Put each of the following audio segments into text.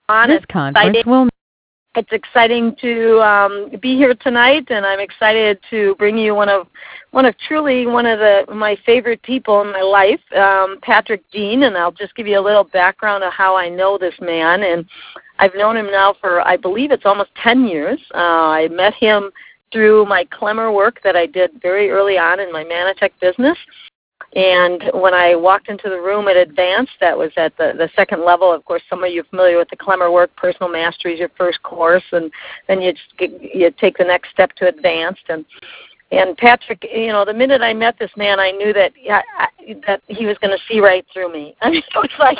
This conference will... It's exciting to be here tonight, and I'm excited to bring you one of my favorite people in my life, Patrick Dean, and I'll just give you a little background of how I know this man. And I've known him now for, I believe it's almost 10 years. I met him through my Clemmer work that I did very early on in my Manitech business. And when I walked into the room at Advanced, that was at the second level. Of course, some of you are familiar with the Clemmer work. Personal Mastery is your first course, and then you take the next step to Advanced. And Patrick, the minute I met this man, I knew that that he was going to see right through me. I mean, it was like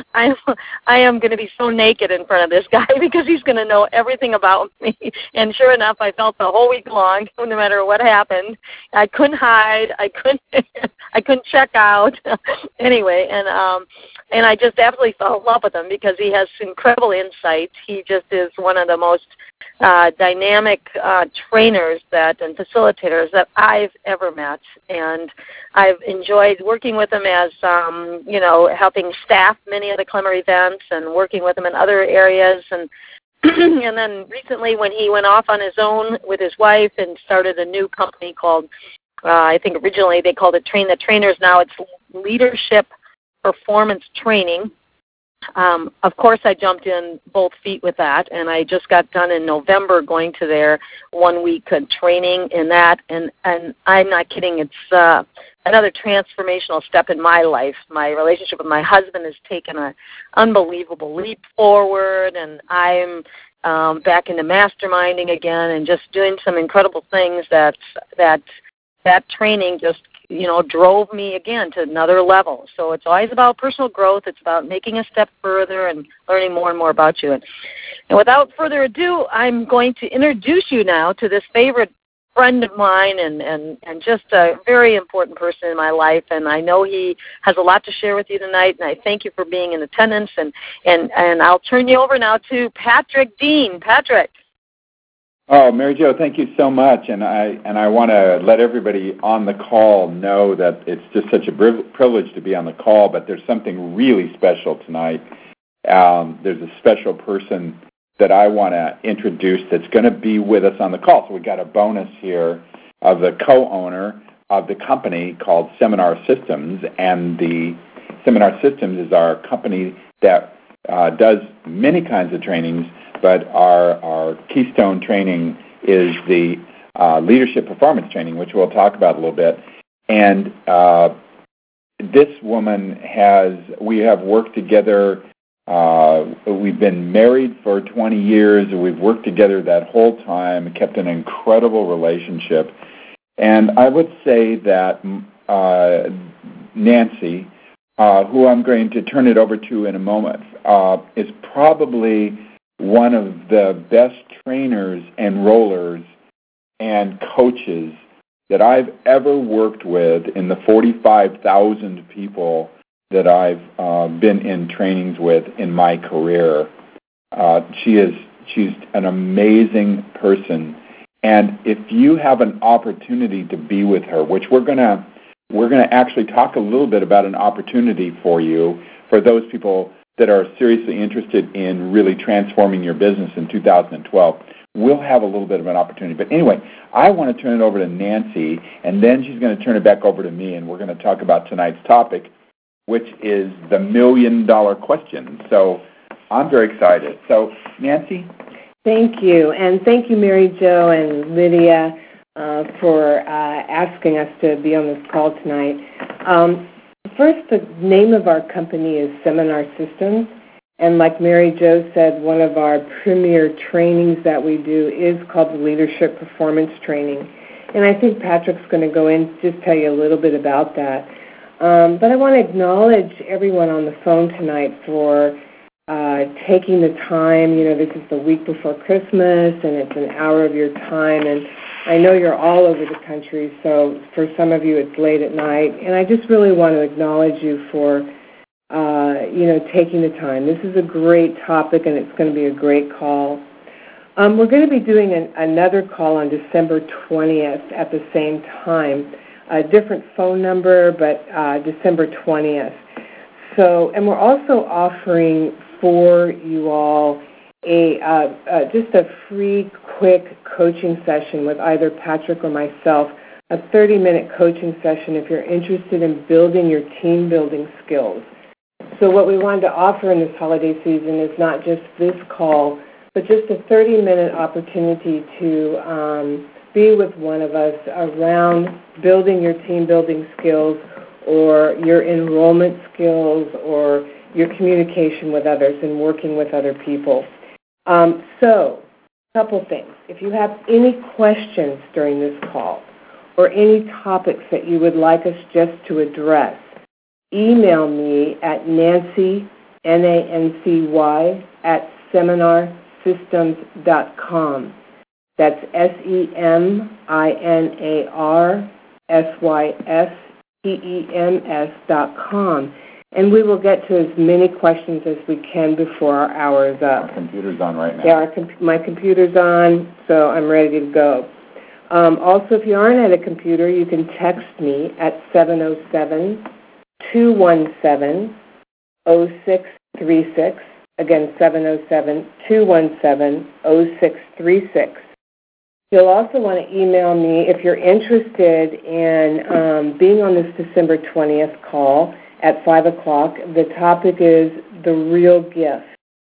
I am going to be so naked in front of this guy because he's going to know everything about me. And sure enough, I felt the whole week long, no matter what happened. I couldn't hide. I couldn't check out. Anyway, and I just absolutely fell in love with him because he has incredible insight. He just is one of the most dynamic trainers and facilitators that I've ever met, and I've enjoyed working with him as helping staff many of the Clemmer events and working with him in other areas. And and then recently, when he went off on his own with his wife and started a new company called, I think originally they called it Train the Trainers. Now it's Leadership Performance Training. Of course, I jumped in both feet with that, and I just got done in November going to their 1 week training in that, and I'm not kidding. It's another transformational step in my life. My relationship with my husband has taken an unbelievable leap forward, and I'm back into masterminding again and just doing some incredible things that training just drove me again to another level. So it's always about personal growth. It's about making a step further and learning more and more about you. And without further ado, I'm going to introduce you now to this favorite friend of mine and just a very important person in my life. And I know he has a lot to share with you tonight, and I thank you for being in attendance. And I'll turn you over now to Patrick Dean. Patrick. Oh, Mary Jo, thank you so much, and I want to let everybody on the call know that it's just such a privilege to be on the call, but there's something really special tonight. There's a special person that I want to introduce that's going to be with us on the call. So we got a bonus here of the co-owner of the company called Seminar Systems, and the Seminar Systems is our company that does many kinds of trainings, but our keystone training is the leadership performance training, which we'll talk about a little bit. And this woman we have worked together. We've been married for 20 years. We've worked together that whole time, kept an incredible relationship. And I would say that Nancy, who I'm going to turn it over to in a moment, is probably one of the best trainers, enrollers, and coaches that I've ever worked with in the 45,000 people that I've been in trainings with in my career. She's an amazing person, and if you have an opportunity to be with her, which we're gonna actually talk a little bit about an opportunity for you, for those people that are seriously interested in really transforming your business in 2012. We'll have a little bit of an opportunity. But anyway, I want to turn it over to Nancy, and then she's going to turn it back over to me, and we're going to talk about tonight's topic, which is the $1 million question. So I'm very excited. So, Nancy? Thank you. And thank you, Mary Jo and Lydia, for asking us to be on this call tonight. First, the name of our company is Seminar Systems, and like Mary Jo said, one of our premier trainings that we do is called the Leadership Performance Training, and I think Patrick's going to go in just tell you a little bit about that. But I want to acknowledge everyone on the phone tonight for taking the time. This is the week before Christmas, and it's an hour of your time, and I know you're all over the country, so for some of you it's late at night, and I just really want to acknowledge you for, taking the time. This is a great topic, and it's going to be a great call. We're going to be doing another call on December 20th at the same time, a different phone number, but December 20th. So, and we're also offering for you all just a free, quick coaching session with either Patrick or myself, a 30-minute coaching session if you're interested in building your team-building skills. So what we wanted to offer in this holiday season is not just this call, but just a 30-minute opportunity to be with one of us around building your team-building skills or your enrollment skills or your communication with others and working with other people. So, a couple things. If you have any questions during this call or any topics that you would like us just to address, email me at Nancy, Nancy, at seminarsystems.com. That's seminarsystems.com. And we will get to as many questions as we can before our hour is up. Our computer's on right now. Yeah, my computer's on, so I'm ready to go. Also, if you aren't at a computer, you can text me at 707-217-0636. Again, 707-217-0636. You'll also want to email me if you're interested in being on this December 20th call at 5 o'clock. The topic is the real gift,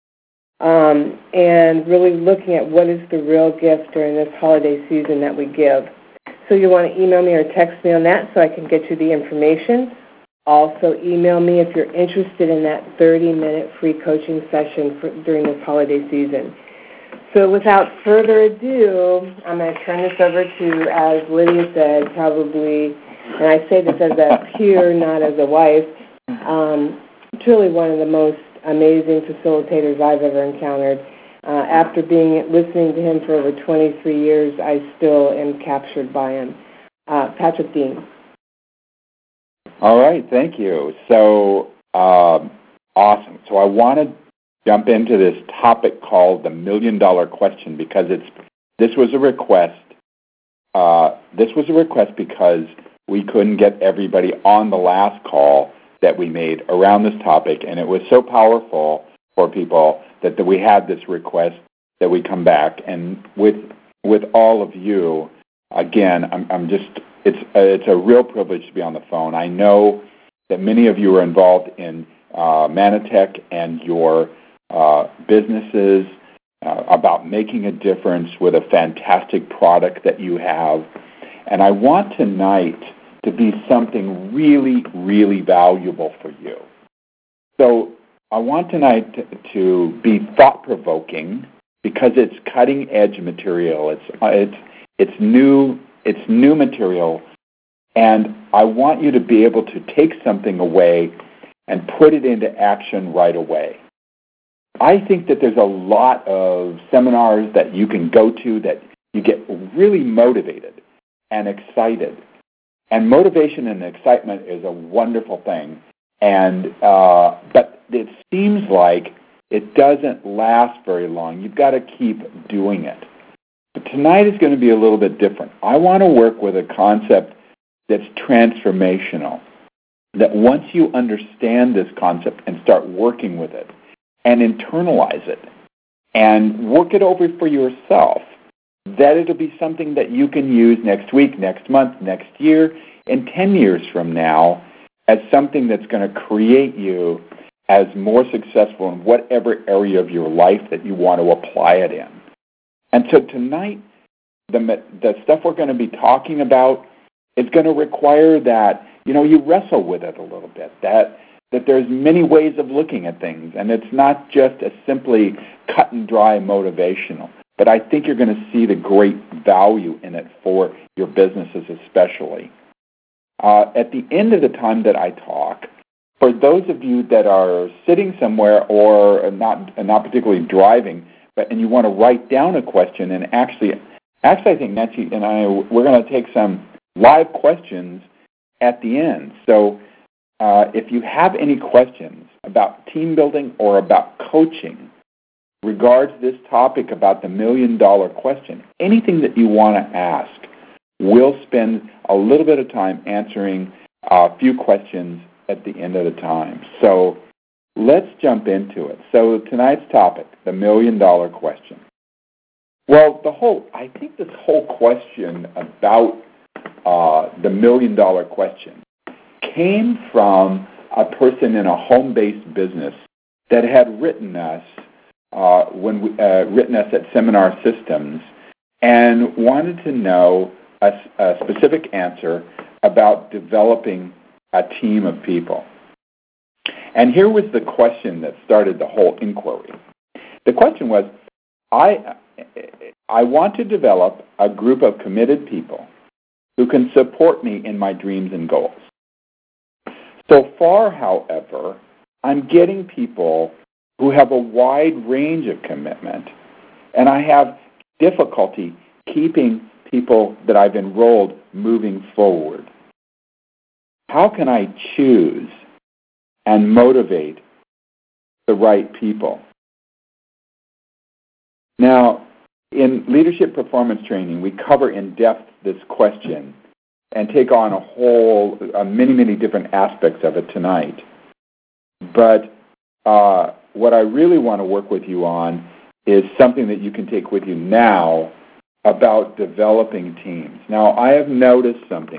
and really looking at what is the real gift during this holiday season that we give. So you want to email me or text me on that so I can get you the information. Also email me if you're interested in that 30-minute free coaching session during this holiday season. So without further ado, I'm going to turn this over to, as Lydia said, probably, and I say this as a peer, not as a wife, truly one of the most amazing facilitators I've ever encountered. After listening to him for over 23 years, I still am captured by him. Patrick Dean. All right, thank you. So, awesome. So I want to jump into this topic called the $1 million question because this was a request. This was a request because we couldn't get everybody on the last call that we made around this topic, and it was so powerful for people that we had this request that we come back. And with all of you, again, it's a real privilege to be on the phone. I know that many of you are involved in Manatech and your businesses about making a difference with a fantastic product that you have. And I want tonight to be something really, really valuable for you. So I want tonight to be thought-provoking because it's cutting-edge material. It's new material, and I want you to be able to take something away and put it into action right away. I think that there's a lot of seminars that you can go to that you get really motivated and excited. And motivation and excitement is a wonderful thing, but it seems like it doesn't last very long. You've got to keep doing it. But tonight is going to be a little bit different. I want to work with a concept that's transformational, that once you understand this concept and start working with it and internalize it and work it over for yourself, that it'll be something that you can use next week, next month, next year, and 10 years from now as something that's going to create you as more successful in whatever area of your life that you want to apply it in. And so tonight, the stuff we're going to be talking about is going to require that, you wrestle with it a little bit, that there's many ways of looking at things, and it's not just a simply cut and dry motivational. But I think you're going to see the great value in it for your businesses especially. At the end of the time that I talk, for those of you that are sitting somewhere or not particularly driving, and you want to write down a question, and actually I think Nancy and we're going to take some live questions at the end. So if you have any questions about team building or about coaching, regards this topic about the $1 million question, anything that you want to ask, we'll spend a little bit of time answering a few questions at the end of the time. So let's jump into it. So tonight's topic, the $1 million question. Well, I think this whole question about the $1 million question came from a person in a home-based business that had written us at Seminar Systems and wanted to know a specific answer about developing a team of people. And here was the question that started the whole inquiry. The question was, I want to develop a group of committed people who can support me in my dreams and goals. So far, however, I'm getting people who have a wide range of commitment, and I have difficulty keeping people that I've enrolled moving forward. How can I choose and motivate the right people? Now, in leadership performance training, we cover in depth this question and take on many different aspects of it tonight. But what I really want to work with you on is something that you can take with you now about developing teams. Now, I have noticed something.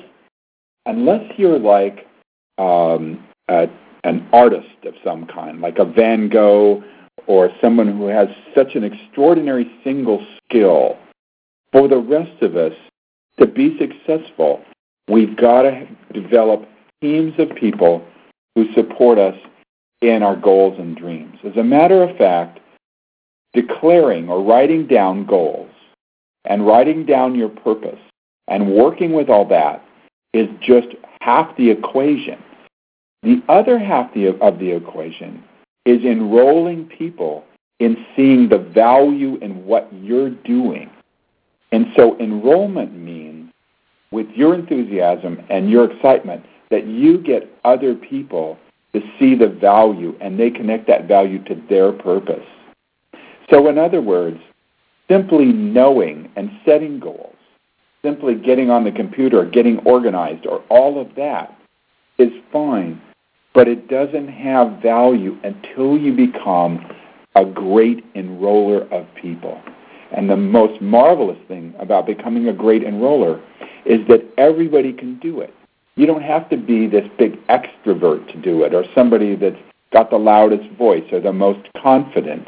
Unless you're like an artist of some kind, like a Van Gogh or someone who has such an extraordinary single skill, for the rest of us to be successful, we've got to develop teams of people who support us in our goals and dreams. As a matter of fact, declaring or writing down goals and writing down your purpose and working with all that is just half the equation. The other half of the equation is enrolling people in seeing the value in what you're doing. And so enrollment means, with your enthusiasm and your excitement, that you get other people to see the value and they connect that value to their purpose. So in other words, simply knowing and setting goals, simply getting on the computer, getting organized, or all of that is fine, but it doesn't have value until you become a great enroller of people. And the most marvelous thing about becoming a great enroller is that everybody can do it. You don't have to be this big extrovert to do it, or somebody that's got the loudest voice or the most confident.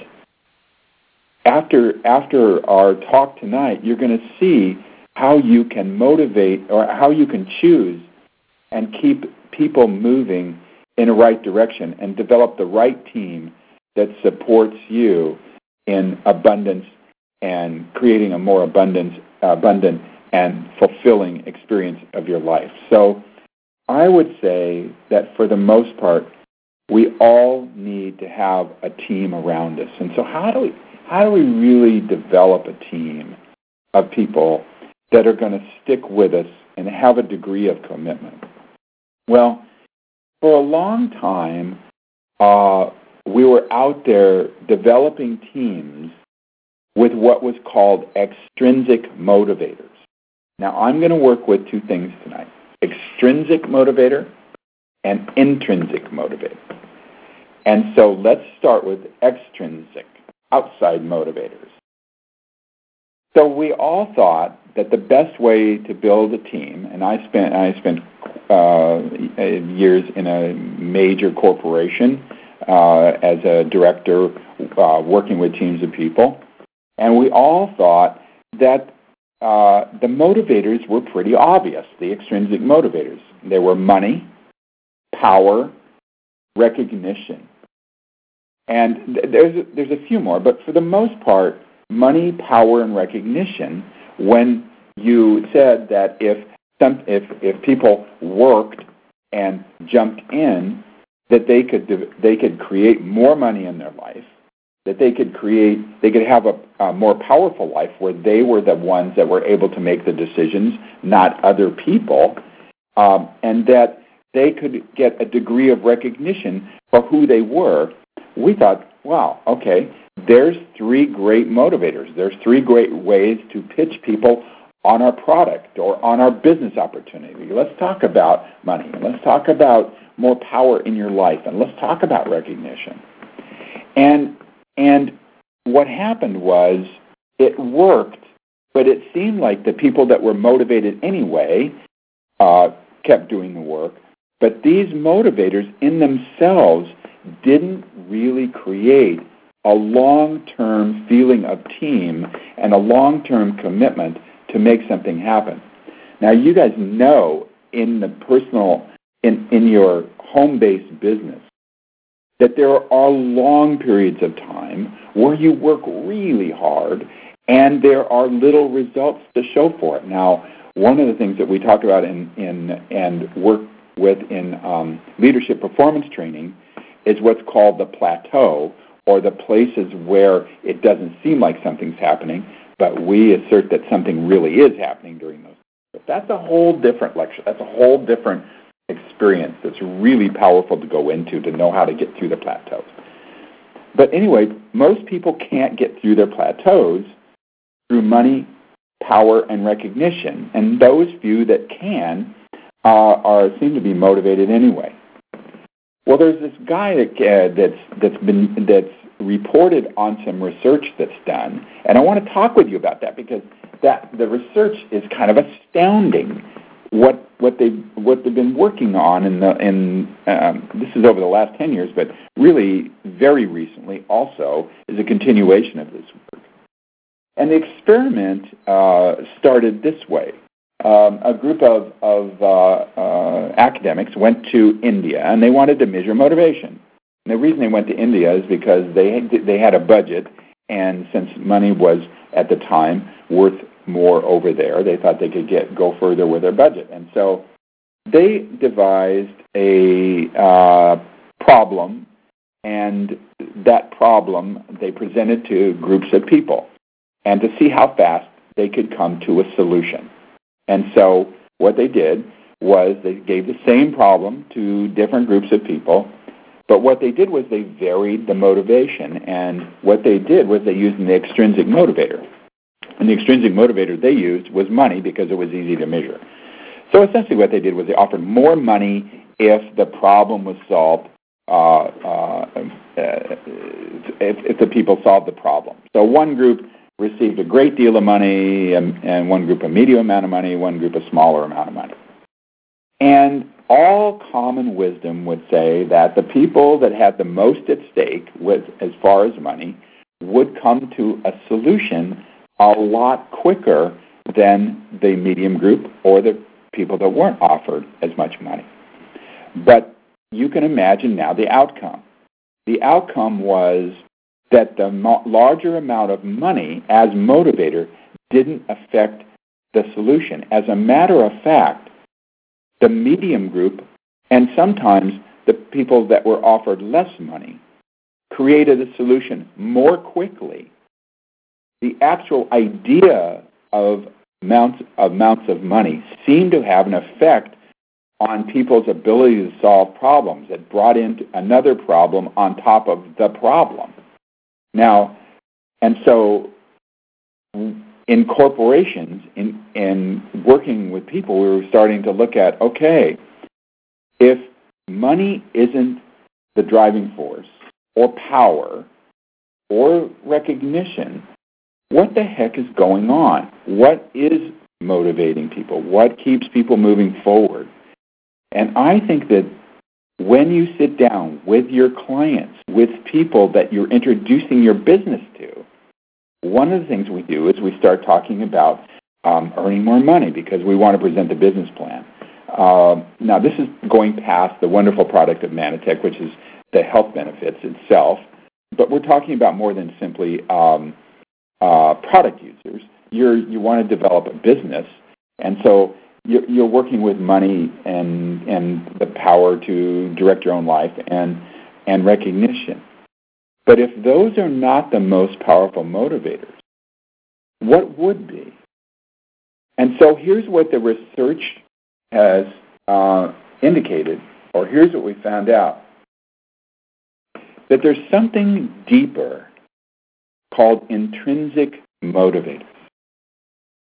After our talk tonight, you're going to see how you can motivate or how you can choose and keep people moving in a right direction and develop the right team that supports you in abundance and creating a more abundant and fulfilling experience of your life. So I would say that for the most part, we all need to have a team around us. And so how do we really develop a team of people that are going to stick with us and have a degree of commitment? Well, for a long time, we were out there developing teams with what was called extrinsic motivators. Now, I'm going to work with two things tonight: extrinsic motivator and intrinsic motivator. And so let's start with extrinsic, outside motivators. So we all thought that the best way to build a team, and I spent years in a major corporation as a director working with teams of people, and we all thought that the motivators were pretty obvious, the extrinsic motivators. They were money, power, recognition. And there's a few more, but for the most part, money, power, and recognition, when you said that if people worked and jumped in, that they could create more money in their life, that they could have a more powerful life where they were the ones that were able to make the decisions, not other people, and that they could get a degree of recognition for who they were. We thought, wow, okay, there's three great motivators. There's three great ways to pitch people on our product or on our business opportunity. Let's talk about money. Let's talk about more power in your life, and let's talk about recognition. And what happened was it worked, but it seemed like the people that were motivated anyway kept doing the work, but these motivators in themselves didn't really create a long-term feeling of team and a long-term commitment to make something happen. Now, you guys know in the personal, in your home-based business, that there are long periods of time where you work really hard and there are little results to show for it. Now, one of the things that we talk about and work with in leadership performance training is what's called the plateau, or the places where it doesn't seem like something's happening, but we assert that something really is happening during those. But that's a whole different lecture. That's a whole different experience that's really powerful to go into to know how to get through the plateaus. But anyway, most people can't get through their plateaus through money, power, and recognition, and those few that can seem to be motivated anyway. Well, there's this guy that's reported on some research that's done, and I want to talk with you about that because the research is kind of astounding. What they've been working on this is over the last 10 years, but really very recently also is a continuation of this work. And the experiment started this way. A group of academics went to India, and they wanted to measure motivation. And the reason they went to India is because they had a budget, and since money was, at the time, worth more over there, they thought they could go further with their budget. And so they devised a problem, and that problem they presented to groups of people, and to see how fast they could come to a solution. And so what they did was they gave the same problem to different groups of people, but what they did was they varied the motivation, and what they did was they used an extrinsic motivator. And the extrinsic motivator they used was money because it was easy to measure. So essentially what they did was they offered more money if the problem was solved, if the people solved the problem. So one group received a great deal of money, and one group a medium amount of money, one group a smaller amount of money. And all common wisdom would say that the people that had the most at stake as far as money would come to a solution a lot quicker than the medium group or the people that weren't offered as much money. But you can imagine now the outcome. The outcome was that the larger amount of money as motivator didn't affect the solution. As a matter of fact, the medium group, and sometimes the people that were offered less money, created a solution more quickly. The actual idea of amounts of money seemed to have an effect on people's ability to solve problems. It brought in another problem on top of the problem. Now, and so in corporations, in working with people, we were starting to look at, okay, if money isn't the driving force, or power, or recognition, what the heck is going on? What is motivating people? What keeps people moving forward? And I think that when you sit down with your clients, with people that you're introducing your business to, one of the things we do is we start talking about earning more money because we want to present the business plan. Now, this is going past the wonderful product of Manatech, which is the health benefits itself, but we're talking about more than simply product users. You want to develop a business, and so you're working with money and the power to direct your own life and recognition. But if those are not the most powerful motivators, what would be? And so here's what the research has indicated, or here's what we found out, that there's something deeper called intrinsic motivators.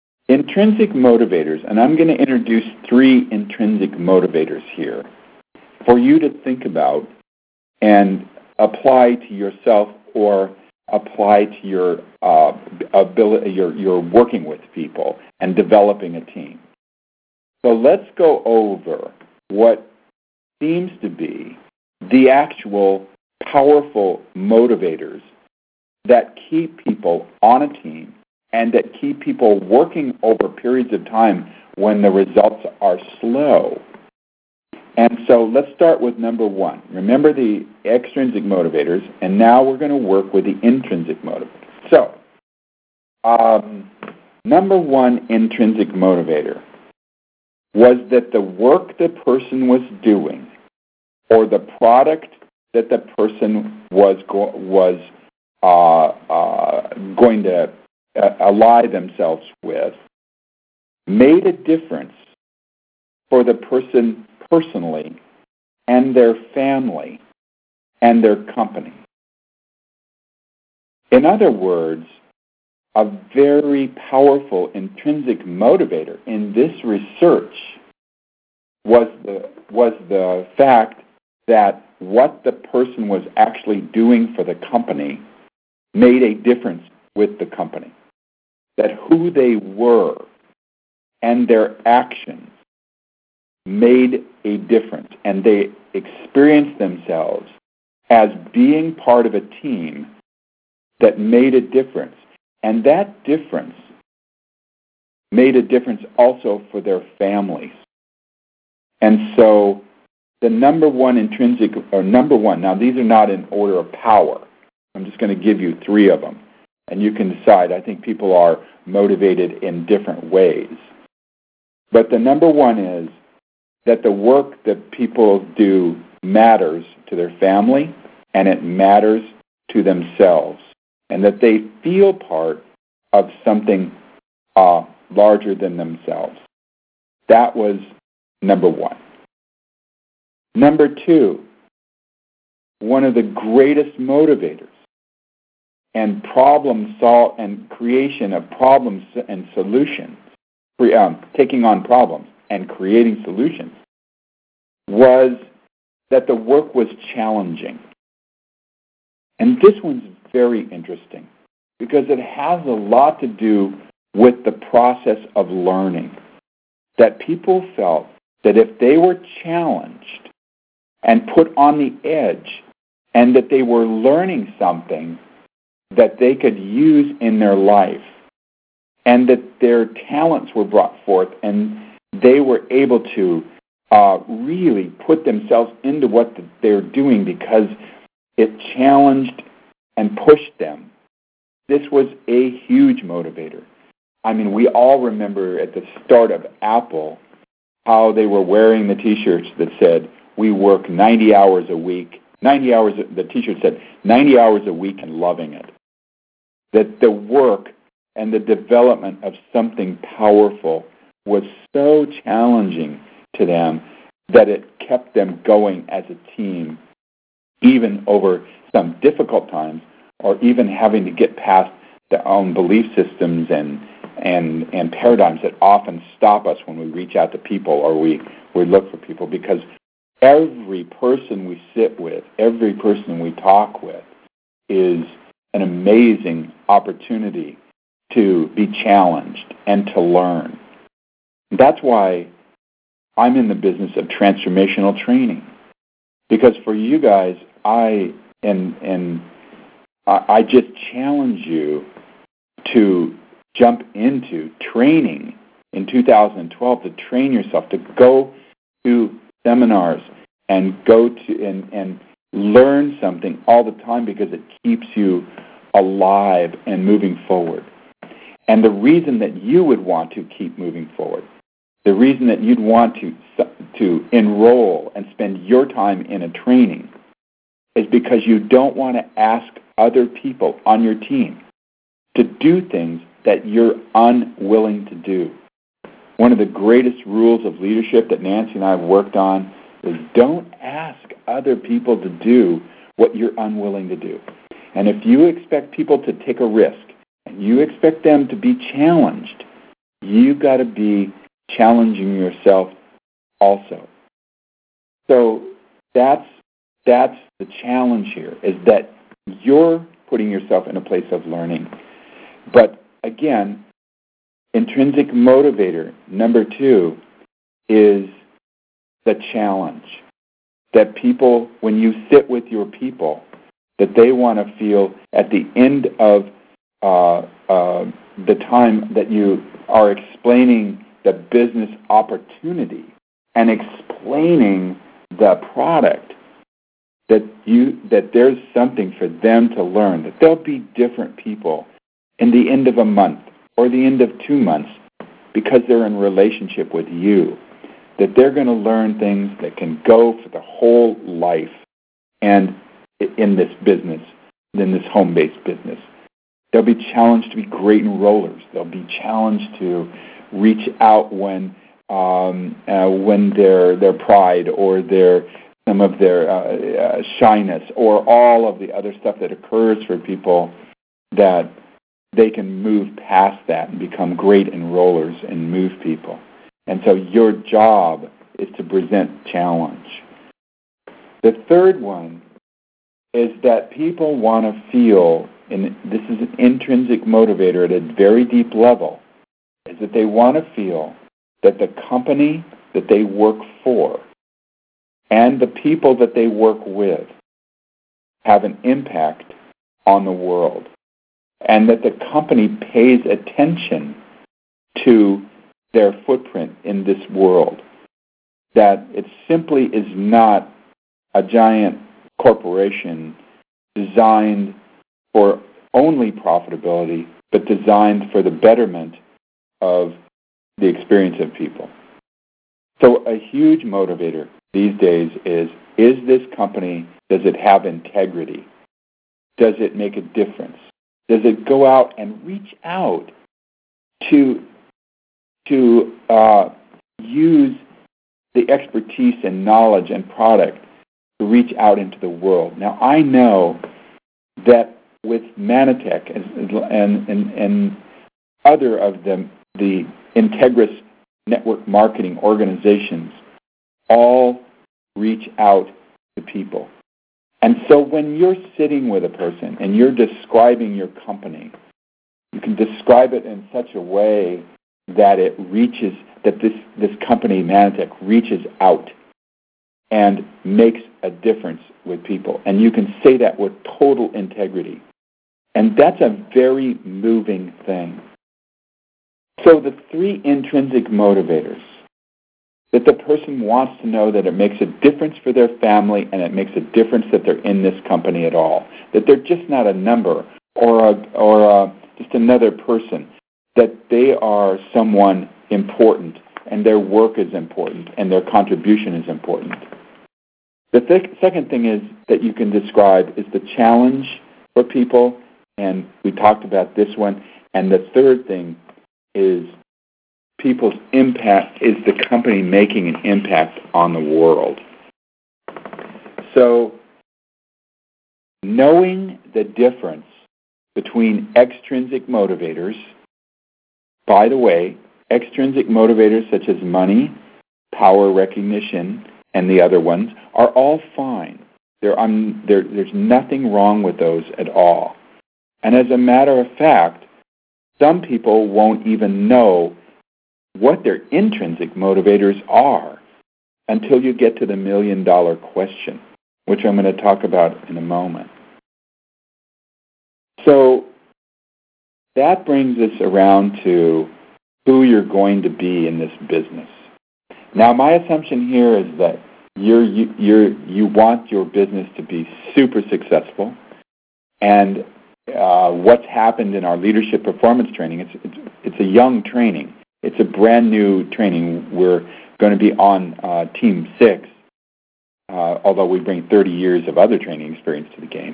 Intrinsic motivators, and I'm going to introduce 3 intrinsic motivators here. for you to think about and apply to yourself or apply to your ability, your working with people and developing a team. So let's go over what seems to be the actual powerful motivators that keep people on a team and that keep people working over periods of time when the results are slow. And so let's start with number one. Remember the extrinsic motivators, and now we're going to work with the intrinsic motivators. So, number one intrinsic motivator was that the work the person was doing or the product that the person was going to ally themselves with made a difference for the person personally and their family and their company. In other words, a very powerful intrinsic motivator in this research was the fact that what the person was actually doing for the company made a difference with the company. That who they were and their actions made a difference, and they experienced themselves as being part of a team that made a difference. And that difference made a difference also for their families. And so the number one, now these are not in order of power. I'm just going to give you three of them, and you can decide. I think people are motivated in different ways. But the number one is that the work that people do matters to their family and it matters to themselves, and that they feel part of something larger than themselves. That was number one. Number two, one of the greatest motivators and creation of problems and solutions, taking on problems and creating solutions, was that the work was challenging. And this one's very interesting because it has a lot to do with the process of learning. That people felt that if they were challenged and put on the edge and that they were learning something that they could use in their life and that their talents were brought forth and they were able to really put themselves into what they're doing because it challenged and pushed them. This was a huge motivator. I mean, we all remember at the start of Apple how they were wearing the T-shirts that said, we work 90 hours a week. 90 hours, the T-shirt said, 90 hours a week and loving it. That the work and the development of something powerful was so challenging to them that it kept them going as a team, even over some difficult times, or even having to get past their own belief systems and paradigms that often stop us when we reach out to people or we look for people, because every person we sit with, every person we talk with is an amazing opportunity to be challenged and to learn. That's why I'm in the business of transformational training, because for you guys, I just challenge you to jump into training in 2012, to train yourself, to go to seminars and go to and learn something all the time, because it keeps you alive and moving forward. And the reason that you would want to keep moving forward, the reason that you'd want to enroll and spend your time in a training is because you don't want to ask other people on your team to do things that you're unwilling to do. One of the greatest rules of leadership that Nancy and I have worked on is don't ask other people to do what you're unwilling to do. And if you expect people to take a risk and you expect them to be challenged, you've got to be challenging yourself also. So that's the challenge here, is that you're putting yourself in a place of learning. But again, intrinsic motivator, number 2, is the challenge. That people, when you sit with your people, that they want to feel at the end of the time that you are explaining the business opportunity and explaining the product, that there's something for them to learn, that they'll be different people in the end of a month or the end of 2 months because they're in relationship with you, that they're going to learn things that can go for the whole life and in this business, in this home-based business. They'll be challenged to be great enrollers. They'll be challenged to reach out when their pride or some of their shyness or all of the other stuff that occurs for people, that they can move past that and become great enrollers and move people. And so your job is to present challenge. The third one is that people want to feel, and this is an intrinsic motivator at a very deep level, is that they want to feel that the company that they work for and the people that they work with have an impact on the world, and that the company pays attention to their footprint in this world, that it simply is not a giant corporation designed for only profitability, but designed for the betterment of the experience of people. So a huge motivator these days is this company, does it have integrity? Does it make a difference? Does it go out and reach out to use the expertise and knowledge and product to reach out into the world? Now, I know that with Manatech and other of the Integris network marketing organizations all reach out to people. And so when you're sitting with a person and you're describing your company, you can describe it in such a way that it reaches, that this company, Manatech, reaches out and makes a difference with people. And you can say that with total integrity. And that's a very moving thing. So the 3 intrinsic motivators, that the person wants to know that it makes a difference for their family and it makes a difference that they're in this company at all, that they're just not a number or just another person, that they are someone important and their work is important and their contribution is important. The second thing is that you can describe is the challenge for people, and we talked about this one. And the third thing is people's impact, is the company making an impact on the world. So knowing the difference between extrinsic motivators, by the way, extrinsic motivators such as money, power, recognition, and the other ones are all fine. There's nothing wrong with those at all. And as a matter of fact, some people won't even know what their intrinsic motivators are until you get to the $1 million question, which I'm going to talk about in a moment. So that brings us around to who you're going to be in this business. Now, my assumption here is that you want your business to be super successful, and what's happened in our leadership performance training, it's a young training. It's a brand new training. We're going to be on Team 6, although we bring 30 years of other training experience to the game.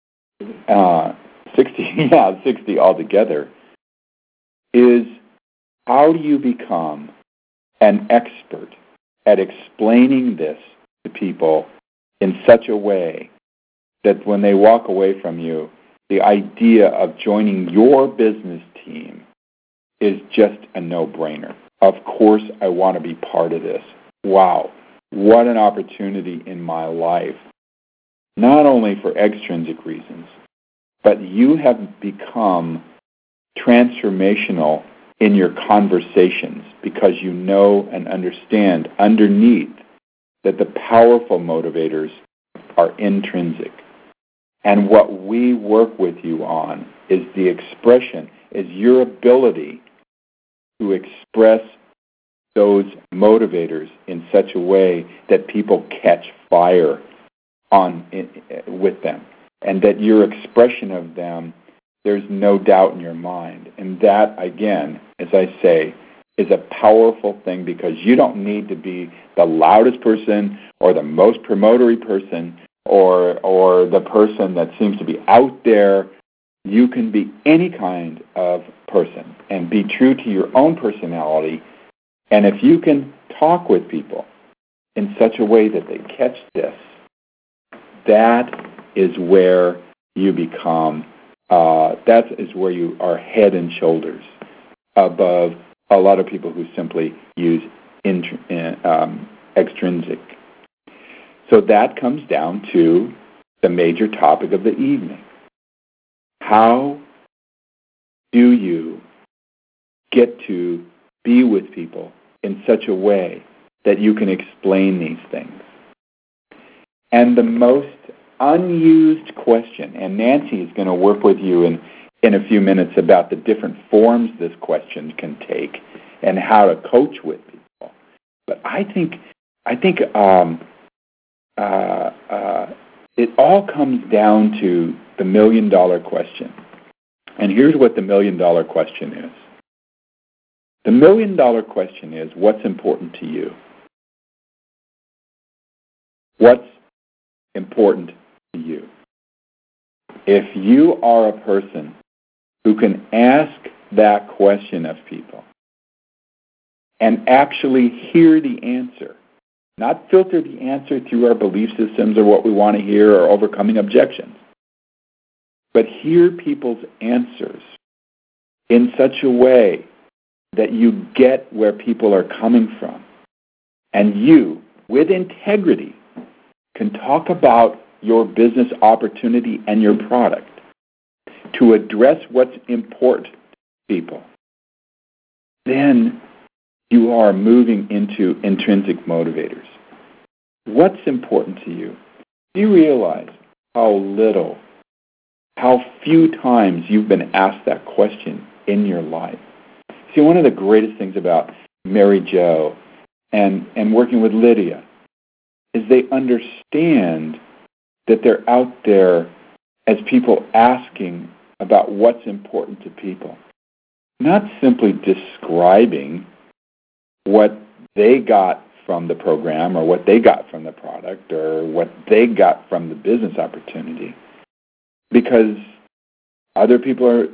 60 altogether, is how do you become an expert at explaining this to people in such a way that when they walk away from you, the idea of joining your business team is just a no-brainer. Of course I want to be part of this. Wow, what an opportunity in my life, not only for extrinsic reasons, but you have become transformational in your conversations because you know and understand underneath that the powerful motivators are intrinsic. And what we work with you on is the expression, is your ability to express those motivators in such a way that people catch fire with them, and that your expression of them, there's no doubt in your mind. And that, again, as I say, is a powerful thing because you don't need to be the loudest person or the most promotory person or the person that seems to be out there. You can be any kind of person and be true to your own personality. And if you can talk with people in such a way that they catch this, that is where you become, that is where you are head and shoulders above a lot of people who simply use extrinsic. So that comes down to the major topic of the evening. How do you get to be with people in such a way that you can explain these things? And the most unused question, and Nancy is going to work with you in a few minutes about the different forms this question can take and how to coach with people. But I think it all comes down to the $1 million question. And here's what the $1 million question is. The $1 million question is, what's important to you? What's important to you? If you are a person who can ask that question of people and actually hear the answer, not filter the answer through our belief systems or what we want to hear or overcoming objections, but hear people's answers in such a way that you get where people are coming from, and you, with integrity, can talk about your business opportunity and your product to address what's important to people, then you are moving into intrinsic motivators. What's important to you? Do you realize how few times you've been asked that question in your life? See, one of the greatest things about Mary Jo and working with Lydia is they understand that they're out there as people asking about what's important to people, not simply describing what they got from the program or what they got from the product or what they got from the business opportunity, because other people are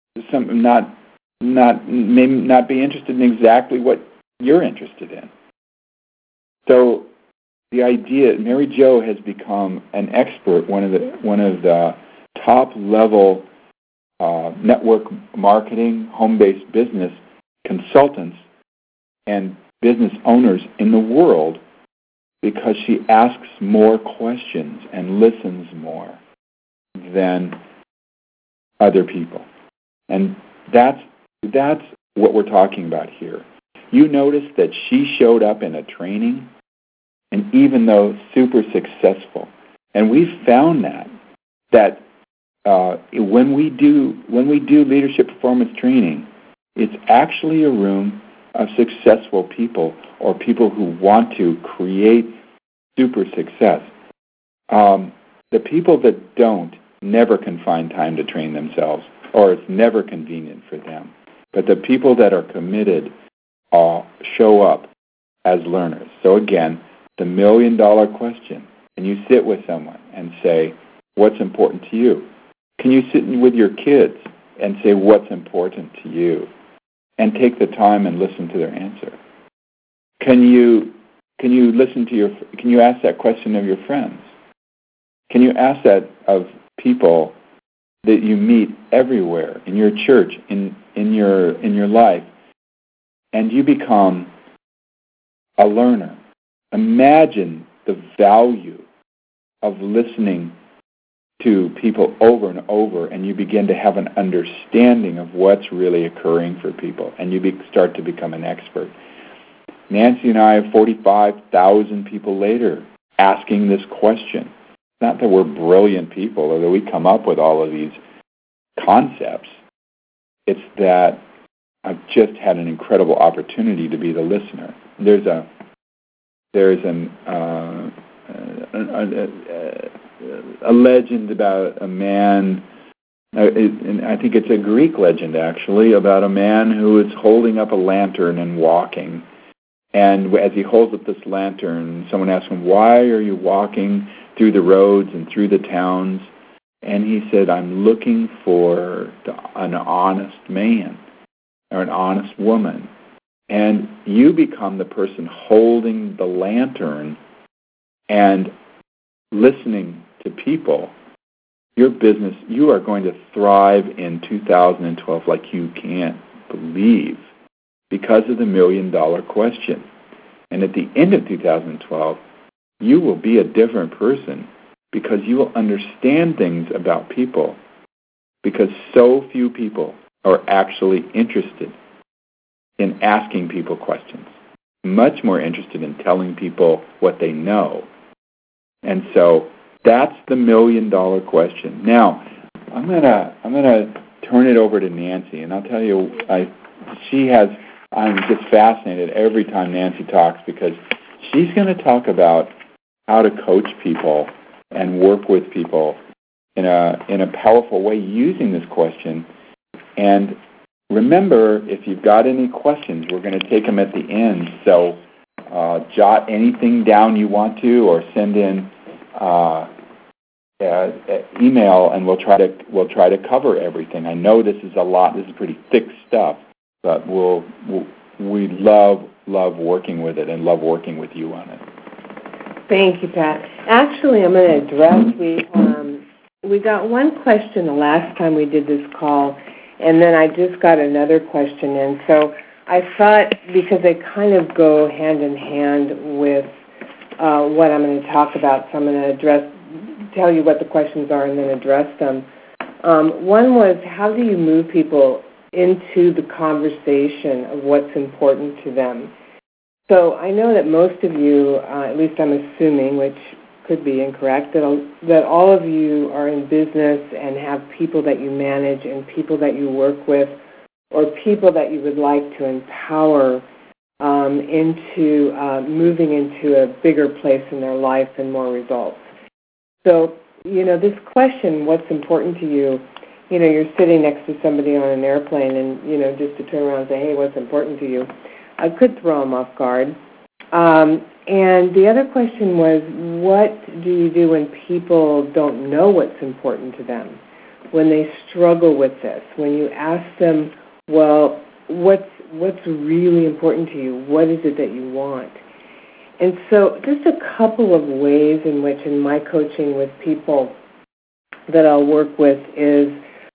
may not be interested in exactly what you're interested in. So the idea, Mary Jo has become an expert, one of the top level network marketing, home-based business consultants and business owners in the world, because she asks more questions and listens more than other people. And that's what we're talking about here. You notice that she showed up in a training, and even though super successful, and we've found that when we do leadership performance training, it's actually a room of successful people or people who want to create super success. The people that don't never can find time to train themselves, or it's never convenient for them. But the people that are committed show up as learners. So again, the $1 million question, and you sit with someone and say, what's important to you? Can you sit with your kids and say, what's important to you? And take the time and listen to their answer. Can you ask that question of your friends? Can you ask that of people that you meet everywhere, in your church, in your life, and you become a learner, imagine the value of listening to people over and over, and you begin to have an understanding of what's really occurring for people, and you start to become an expert. Nancy and I, 45,000 people later, asking this question. It's not that we're brilliant people or that we come up with all of these concepts. It's that I've just had an incredible opportunity to be the listener. There's a legend about a man, and I think it's a Greek legend actually, about a man who is holding up a lantern and walking. And as he holds up this lantern, someone asks him, "Why are you walking through the roads and through the towns?" And he said, "I'm looking for an honest man or an honest woman." And you become the person holding the lantern and listening to people. Your business, you are going to thrive in 2012 like you can't believe, because of the $1 million question. And at the end of 2012, you will be a different person because you will understand things about people, because so few people are actually interested in asking people questions, much more interested in telling people what they know. And so that's the $1 million question. Now, I'm gonna turn it over to Nancy, and I'll tell you, I'm just fascinated every time Nancy talks, because she's going to talk about how to coach people and work with people in a powerful way using this question. And remember, if you've got any questions, we're going to take them at the end. So jot anything down you want to, or send in email, and we'll try to cover everything. I know this is a lot. This is pretty thick stuff, but we love working with it and love working with you on it. Thank you, Pat. Actually, I'm going to address, we got one question the last time we did this call, and then I just got another question in. So I thought, because they kind of go hand in hand with what I'm going to talk about, so I'm going to tell you what the questions are and then address them. One was, how do you move people into the conversation of what's important to them? So I know that most of you, at least I'm assuming, which could be incorrect, that all of you are in business and have people that you manage and people that you work with, or people that you would like to empower into moving into a bigger place in their life and more results. So, this question, what's important to you, you're sitting next to somebody on an airplane, and, just to turn around and say, hey, what's important to you, I could throw them off guard. And the other question was, what do you do when people don't know what's important to them, when they struggle with this, when you ask them, well, what's really important to you? What is it that you want? And so just a couple of ways in which, in my coaching with people that I'll work with, is,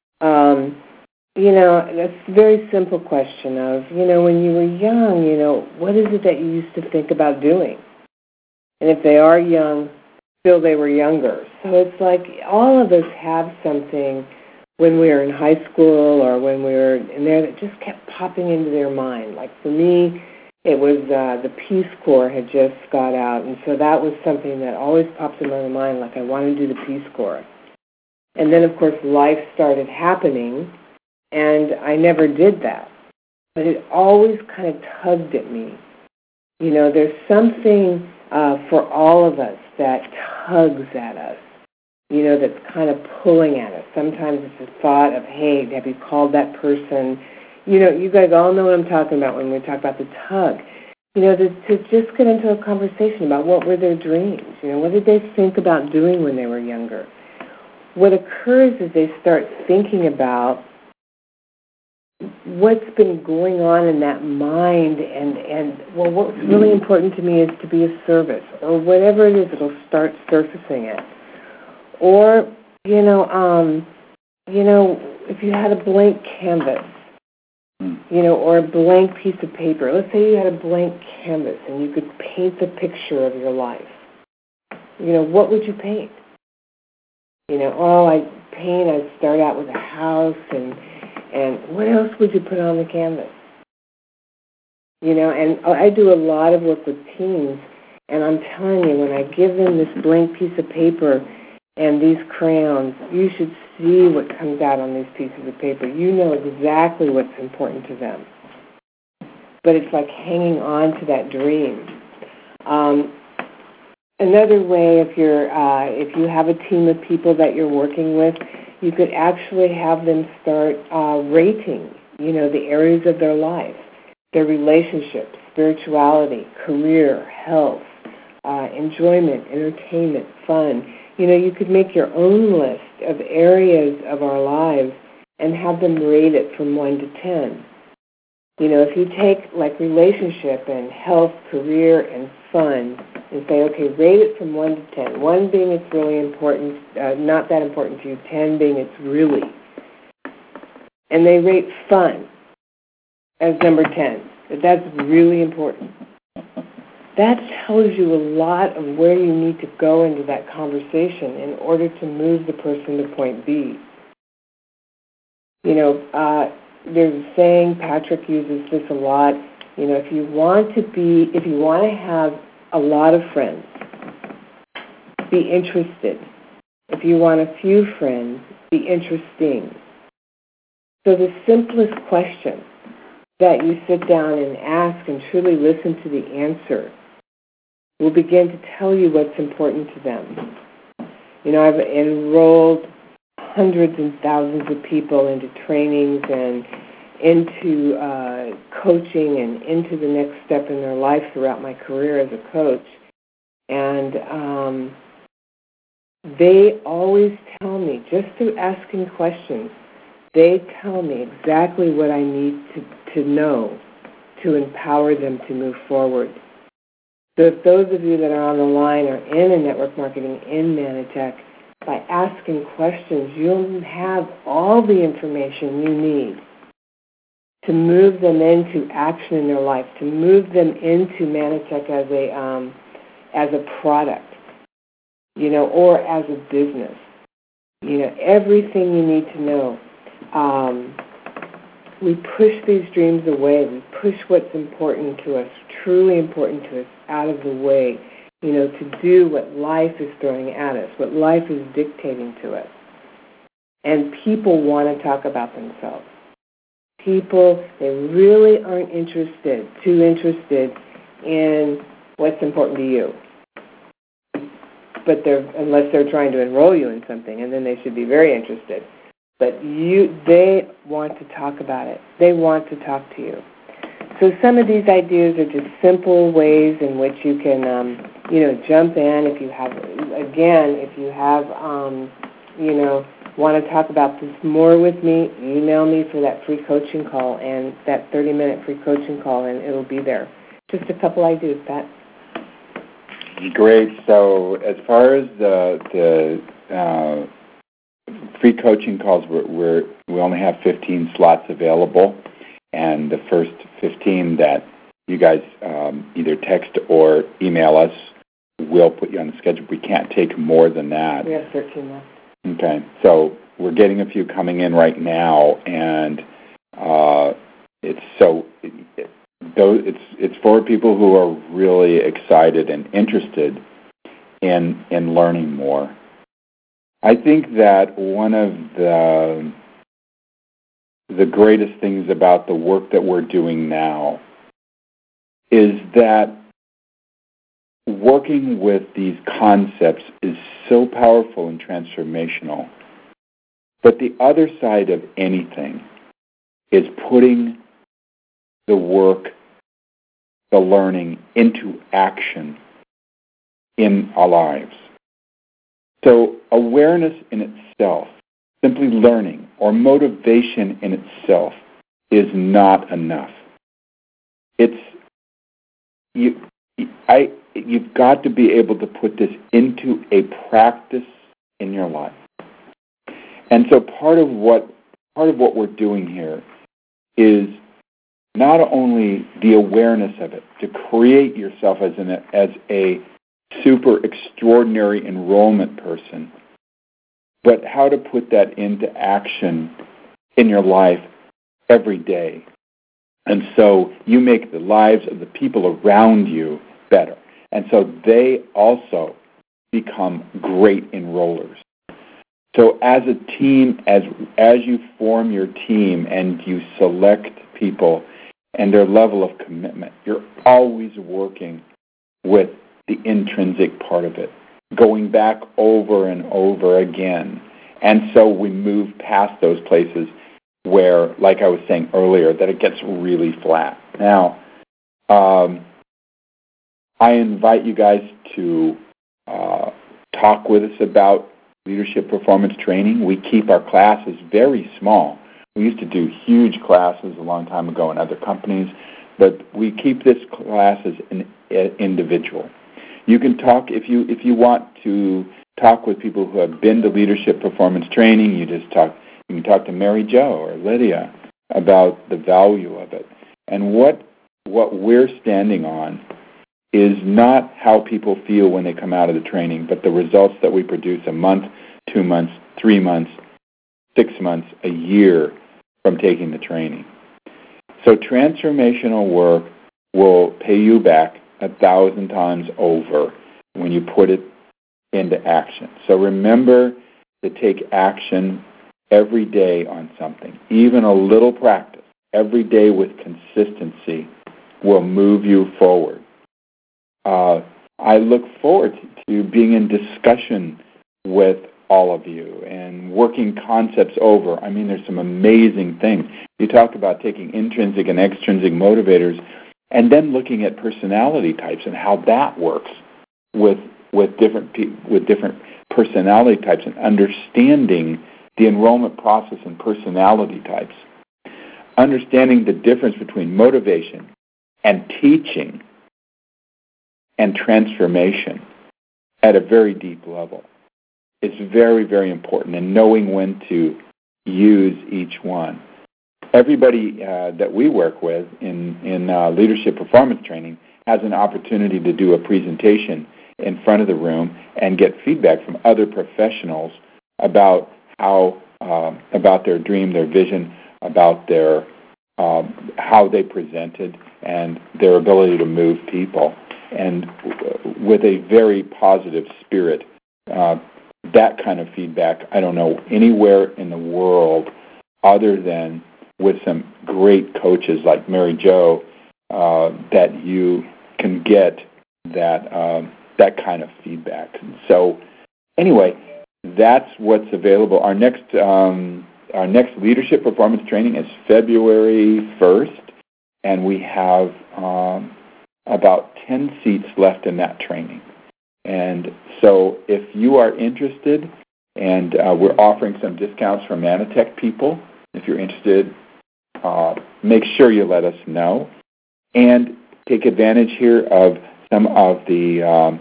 a very simple question of, when you were young, what is it that you used to think about doing? And if they are young, still they were younger. So it's like all of us have something when we were in high school or when we were in there that just kept popping into their mind. Like for me, it was the Peace Corps had just got out, and so that was something that always pops in my mind, like I want to do the Peace Corps. And then, of course, life started happening, and I never did that. But it always kind of tugged at me. There's something for all of us that tugs at us, that's kind of pulling at us. Sometimes it's a thought of, hey, have you called that person? You guys all know what I'm talking about when we talk about the tug. To just get into a conversation about what were their dreams. What did they think about doing when they were younger? What occurs is they start thinking about what's been going on in that mind, and what's really important to me is to be of service, or whatever it is, it'll start surfacing it. Or, if you had a blank canvas, or a blank piece of paper. Let's say you had a blank canvas and you could paint the picture of your life. What would you paint? I'd start out with a house, and what else would you put on the canvas? And I do a lot of work with teens, and I'm telling you, when I give them this blank piece of paper and these crayons, you should see what comes out on these pieces of paper. You know exactly what's important to them. But it's like hanging on to that dream. Another way, if you have a team of people that you're working with, you could actually have them start rating, the areas of their life, their relationships, spirituality, career, health, enjoyment, entertainment, fun. You could make your own list of areas of our lives and have them rate it from 1 to 10. If you take like relationship and health, career, and fun, and say, okay, rate it from 1 to 10. 1 being it's really important, not that important to you. 10 being it's really. And they rate fun as number 10. That's really important. That tells you a lot of where you need to go into that conversation in order to move the person to point B. There's a saying, Patrick uses this a lot, if you want to have a lot of friends, be interested. If you want a few friends, be interesting. So the simplest question that you sit down and ask and truly listen to the answer will begin to tell you what's important to them. I've enrolled hundreds and thousands of people into trainings and into coaching and into the next step in their life throughout my career as a coach. And they always tell me, just through asking questions, they tell me exactly what I need to know to empower them to move forward. So if those of you that are on the line are in a network marketing in Manitech, by asking questions, you'll have all the information you need to move them into action in their life, to move them into Manitech as a product, or as a business. Everything you need to know. We push these dreams away. We push what's important to us, truly important to us, out of the way, to do what life is throwing at us, what life is dictating to us. And people want to talk about themselves. People, they really aren't too interested in what's important to you. But unless they're trying to enroll you in something, and then they should be very interested. But they want to talk about it. They want to talk to you. So some of these ideas are just simple ways in which you can, jump in. If you want to talk about this more with me, email me for that free coaching call and that 30-minute free coaching call, and it'll be there. Just a couple ideas, Pat. Great. So as far as the free coaching calls, we only have 15 slots available, and the first 15 that you guys either text or email us, we'll put you on the schedule. We can't take more than that. We have 13 left. Okay. So we're getting a few coming in right now, and it's for people who are really excited and interested in learning more. I think that one of the greatest things about the work that we're doing now is that working with these concepts is so powerful and transformational. But the other side of anything is putting the work, the learning, into action in our lives. So awareness in itself, simply learning, or motivation in itself is not enough. You've got to be able to put this into a practice in your life. And so part of what we're doing here is not only the awareness of it, to create yourself as a super extraordinary enrollment person, but how to put that into action in your life every day. And so you make the lives of the people around you better. And so they also become great enrollers. So as a team, as you form your team and you select people and their level of commitment, you're always working with the intrinsic part of it, going back over and over again. And so we move past those places where, like I was saying earlier, that it gets really flat. Now, I invite you guys to talk with us about leadership performance training. We keep our classes very small. We used to do huge classes a long time ago in other companies, but we keep this class as an individual. You can talk, if you want to talk with people who have been to leadership performance training, you can talk to Mary Jo or Lydia about the value of it. And what we're standing on is not how people feel when they come out of the training, but the results that we produce a month, 2 months, 3 months, 6 months, a year from taking the training. So transformational work will pay you back 1,000 times over when you put it into action. So remember to take action every day on something. Even a little practice every day with consistency will move you forward. I look forward to being in discussion with all of you and working concepts over. I mean, there's some amazing things. You talk about taking intrinsic and extrinsic motivators and then looking at personality types and how that works with different personality types and understanding the enrollment process and personality types. Understanding the difference between motivation and teaching and transformation at a very deep level is very, very important, and knowing when to use each one. Everybody that we work with in leadership performance training has an opportunity to do a presentation in front of the room and get feedback from other professionals about about their dream, their vision, about their how they presented and their ability to move people, and with a very positive spirit. That kind of feedback, I don't know anywhere in the world other than with some great coaches like Mary Jo that you can get that kind of feedback. So anyway, that's what's available. Our next leadership performance training is February 1st, and we have about 10 seats left in that training. And so if you are interested, and we're offering some discounts for Manatech people, if you're interested, make sure you let us know. And take advantage here of some of the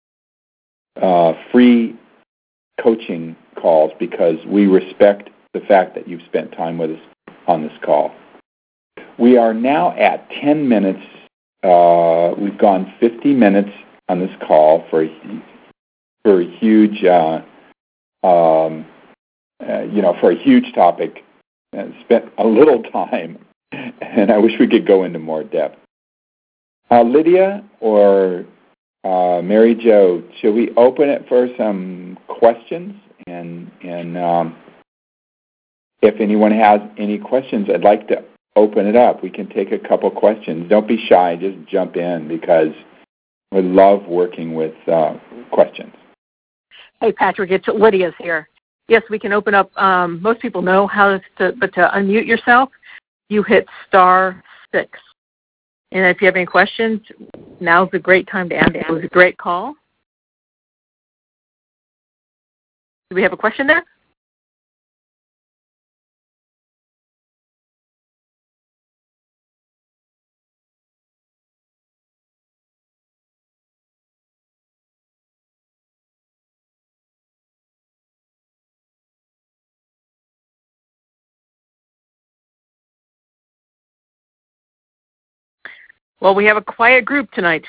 free coaching calls, because we respect the fact that you've spent time with us on this call. We are now at 10 minutes. We've gone 50 minutes on this call for a huge, for a huge topic. Spent a little time, and I wish we could go into more depth. Lydia or Mary Jo, should we open it for some questions? And if anyone has any questions, I'd like to open it up. We can take a couple questions. Don't be shy. Just jump in, because we love working with questions. Hey, Patrick, it's Lydia's here. Yes, we can open up. Most people know how to unmute yourself, you hit *6. And if you have any questions, now's a great time to answer. It was a great call. Do we have a question there? Well, we have a quiet group tonight.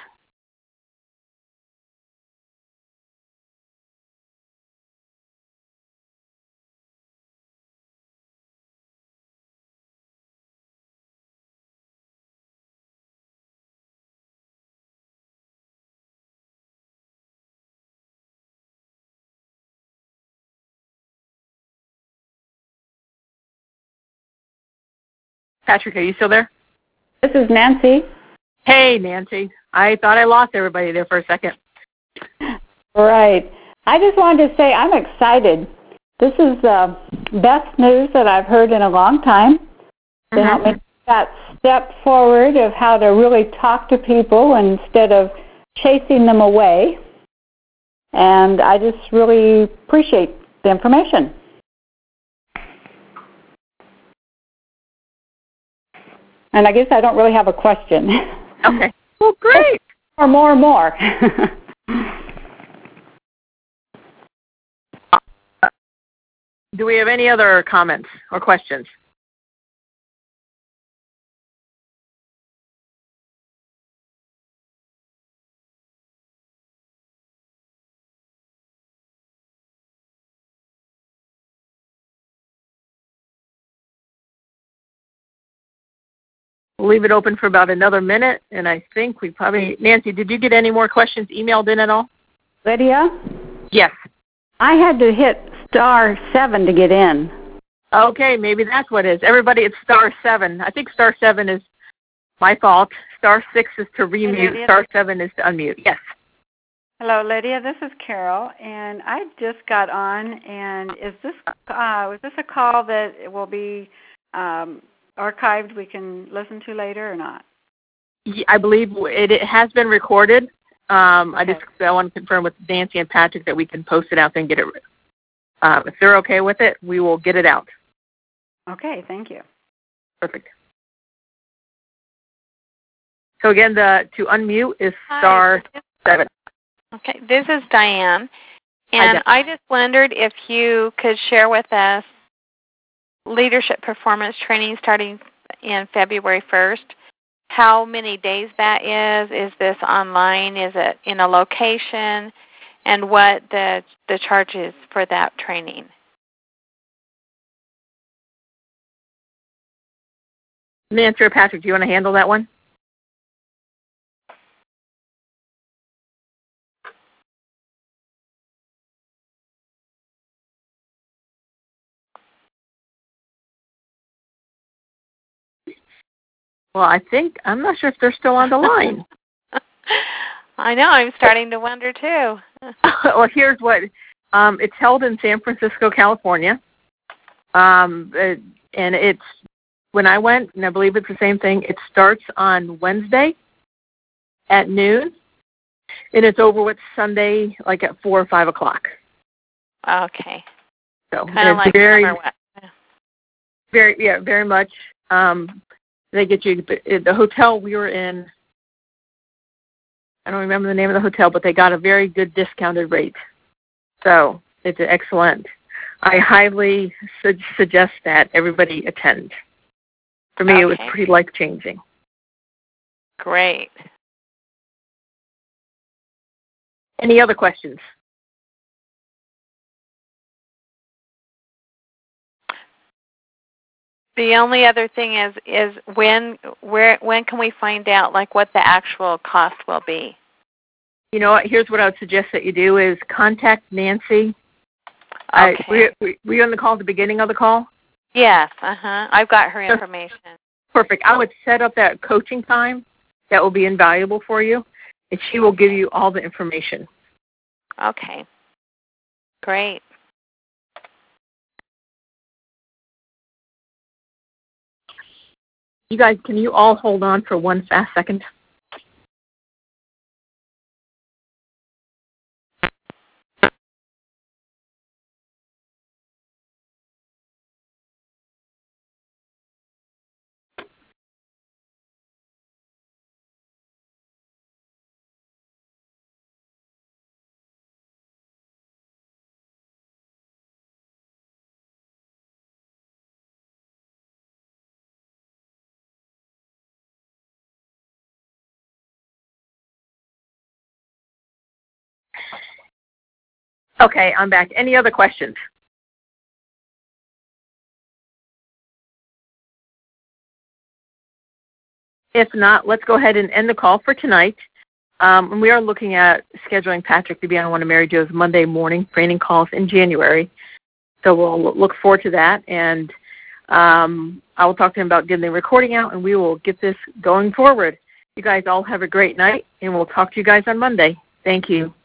Patrick, are you still there? This is Nancy. Hey, Nancy. I thought I lost everybody there for a second. Right. I just wanted to say I'm excited. This is the best news that I've heard in a long time. To help me take that step forward of how to really talk to people instead of chasing them away. And I just really appreciate the information. And I guess I don't really have a question. Okay. Well, great. Or more. Do we have any other comments or questions? We'll leave it open for about another minute, and I think we probably... Nancy, did you get any more questions emailed in at all? Lydia? Yes. I had to hit *7 to get in. Okay, maybe that's what it is. Everybody, it's *7. I think *7 is my fault. *6 is to remute. *7 is to unmute. Yes. Hello, Lydia. This is Carol, and I just got on. And is this was this a call that will be archived? We can listen to later or not? I believe it has been recorded. I want to confirm with Nancy and Patrick that we can post it out there and get it. If they're okay with it, we will get it out. Okay, thank you. Perfect. So again, to unmute is *7. Okay, this is Diane, and I just wondered if you could share with us leadership performance training starting in February 1st. How many days that is? Is this online? Is it in a location? And what the charge is for that training? Nancy or Patrick, do you want to handle that one? Well, I'm not sure if they're still on the line. I know, I'm starting to wonder too. Well, here's what, it's held in San Francisco, California. And it's, when I went, and I believe it's the same thing, it starts on Wednesday at noon, and it's over with Sunday, like at 4 or 5 o'clock. Okay. So kind of like very much. They get you the hotel we were in. I don't remember the name of the hotel, but they got a very good discounted rate. So it's excellent. I highly suggest that everybody attend. For me, It was pretty life-changing. Great. Any other questions? The only other thing is when can we find out like what the actual cost will be? You know what? Here's what I would suggest that you do is contact Nancy. Okay. Were you on the call at the beginning of the call? Yes. I've got her information. Perfect. I would set up that coaching time. That will be invaluable for you, and she will give you all the information. Okay. Great. You guys, can you all hold on for one fast second? Okay, I'm back. Any other questions? If not, let's go ahead and end the call for tonight. And we are looking at scheduling Patrick to be on one of Mary Jo's Monday morning training calls in January. So we'll look forward to that. And I will talk to him about getting the recording out, and we will get this going forward. You guys all have a great night, and we'll talk to you guys on Monday. Thank you.